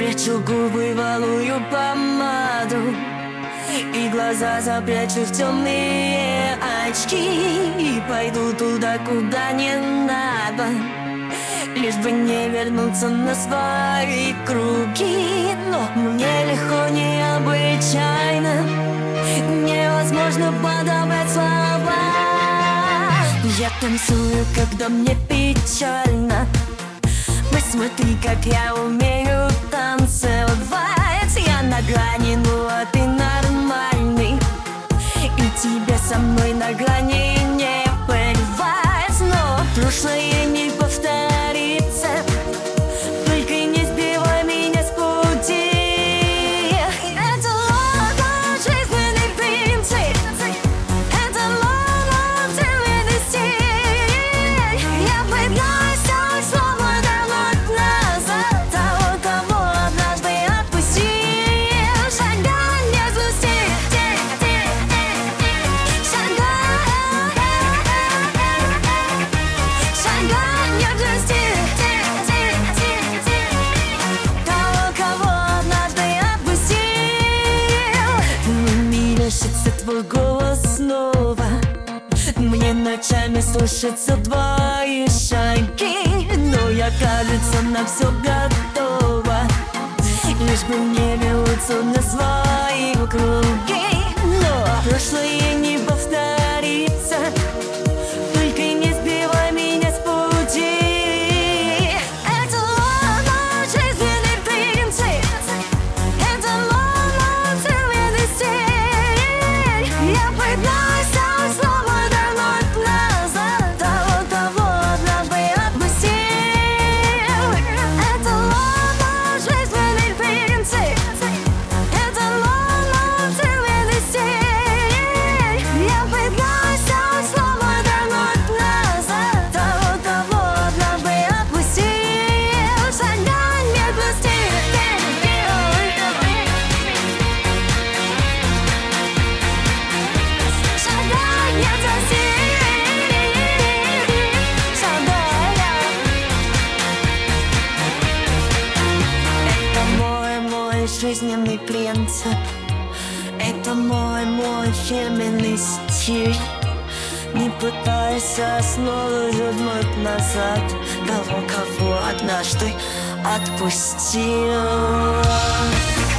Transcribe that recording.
Спрячу губы в алую помаду и глаза запрячу в темные очки, и пойду туда, куда не надо, лишь бы не вернуться на свои круги. Но мне легко, необычайно, невозможно подобрать слова. Я танцую, когда мне печально. Посмотри, как я умею танцевать. Я на грани, ну а ты нормальный, и тебе со мной на грани не плевать. Но прошлое не повторится, только не сбивай меня с пути. Это мой жизненный принцип, это мой жизненный стиль. Я пытаюсь снова вернуть назад того, кого однажды отпустил. Шагай, не грусти, шагай, не грусти, того, кого однажды отпустил. Мерещится твой голос снова, мне ночами слышатся твои шаги, но я, кажется, на все готова, лишь бы мне вернуться на свои круги. Но прошлое не повторится, только не сбивай меня с пути. Это мой жизненный принцип, это мой жизненный стиль. Я пытаюсь снова вернуть назад того, кого однажды отпустил. Это мой жизненный принцип, это мой жизненный стиль. Я пытаюсь снова вернуть назад того, кого однажды отпустил. Шагай, не грусти, шагай, не грусти, шагай. Это мой жизненный принцип, это мой фирменный стиль. Не пытайся снова вернуть назад того, кого однажды отпустил.